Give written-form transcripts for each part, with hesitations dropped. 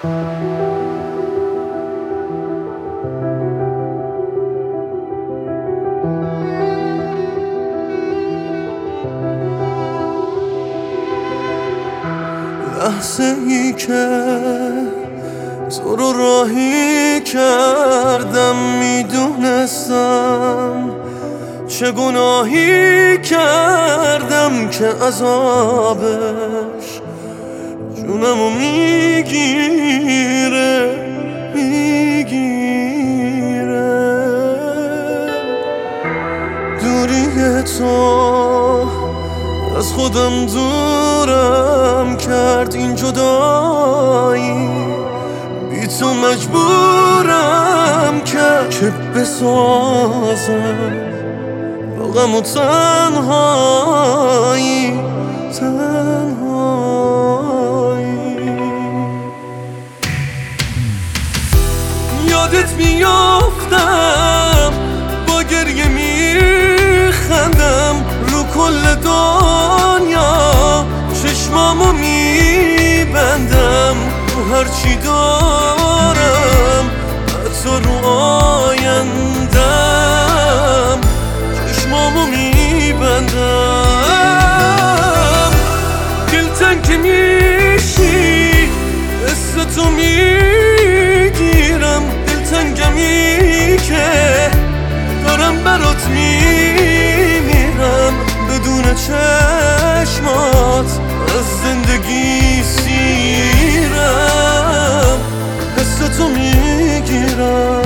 لحظه ای که تو رو راهی کردم میدونستم چه گناهی کردم که عذابش جونمو میگیره دوری تو از خودم دورم کرد این جدایی بی تو مجبورم کرد که بسازم با غم و تنهایی یادت میافتم با گریه میخندم رو کل دنیا چشمامو میبندم رو هرچی دارم حتی رو آیندم چشمامو میبندم دلتنگ که میشی حس تو میگیرم دلتنگمی که دارم برات میمیرم بدون چشمات از زندگی سیرم حس تو میگیرم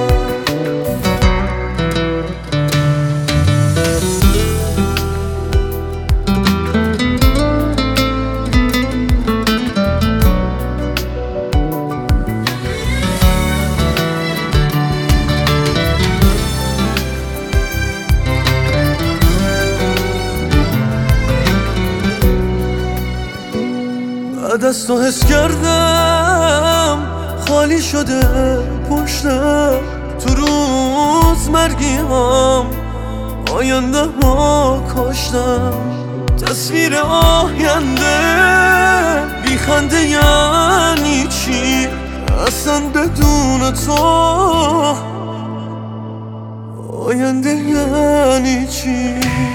بعد از تو حس کردم خالی شده پشتم تو روز مرگیام آینده ما کاشتم تصویر آینده بی خنده یعنی چی اصلا بدون تو آینده یعنی چی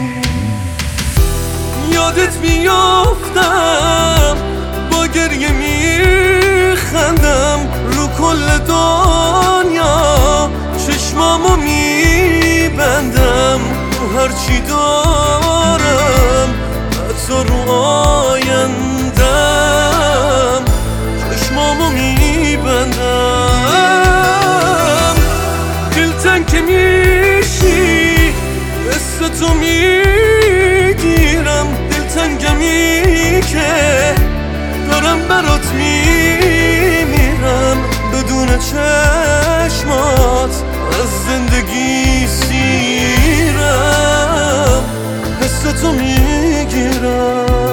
یادت میافتم با گریه میخندم رو کل دنیا چشمامو میبندم رو هرچی دارم حتی رو آیندم چشمامو میبندم دلتنگ که میشی حس تو میگیرم دلتنگمی که دارم برات میمیرم بدون چشمات از زندگی سیرم حس تو میگیرم